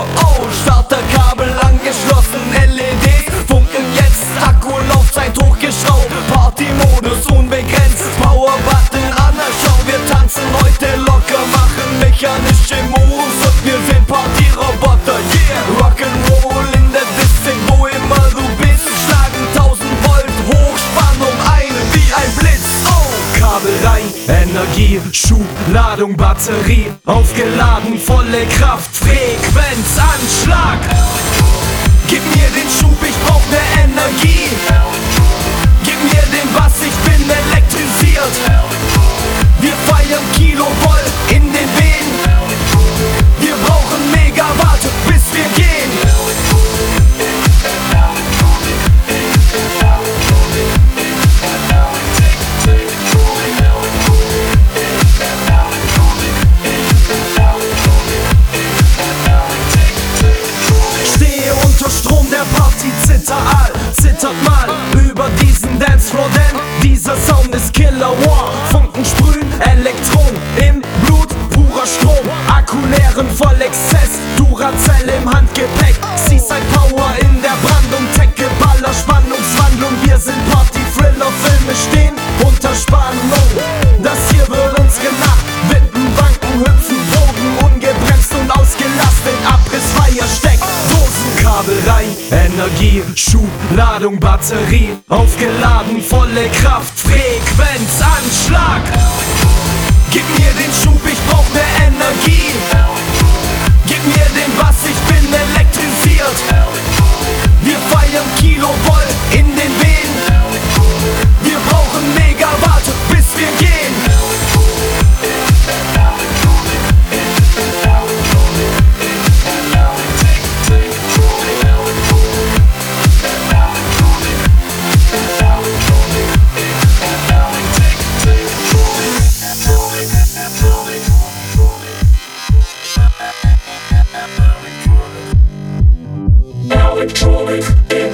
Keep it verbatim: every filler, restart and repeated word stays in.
oh, Starterkabel angeschlossen, L E Ds funkeln jetzt, Akkulaufzeit hochgeschraubt, Partymodus unbegrenzt, Power-Button an der Schau, wir tanzen heute locker, machen mechanische Moves und wir sind Partyroboter, yeah, Rock'n'Roll in der Disco, wo immer du bist, schlagen tausend Volt, Hochspannung ein wie ein Blitz, oh, Kabel rein, Energie, Schub, Ladung, Batterie, aufgeladen, volle Kraft, Frequenz, Anschlag. Gib mir den Schub, ich brauch ne Energie. Gib mir den Bass, ich bin elektrisiert. Wir feiern Kilovolt in den Venen. Wir brauchen Megawatt, bis wir gehen. Strom der Party zitteral, zittert mal über diesen Dancefloor, denn dieser Sound ist Killer, wow. Funken sprühen, Elektron im Blut, purer Strom, Akku leeren voll Exzess, Duracell im Handgepäck, Seaside Power in der Brandung, Tech-Geballer, Spannungswandlung, wir sind Party-Thriller, Filme stehen unter Spannung, das hier wird uns gemacht, Wippen, Wanken, Hüpfen, Bogen, ungebremst und ausgelastet, Abrissfeier steckt, Dosenkabel rein, Energie, Schub, Ladung, Batterie, aufgeladen, volle Kraft, Frequenz, Anschlag. Gib mir den Schub, ich brauch ne Energie. Gib mir den Bass, ich bin elektrisiert. Wir feiern Kilovolt in den Venen. Wir brauchen Megawatt, bis wir gehen. Electronic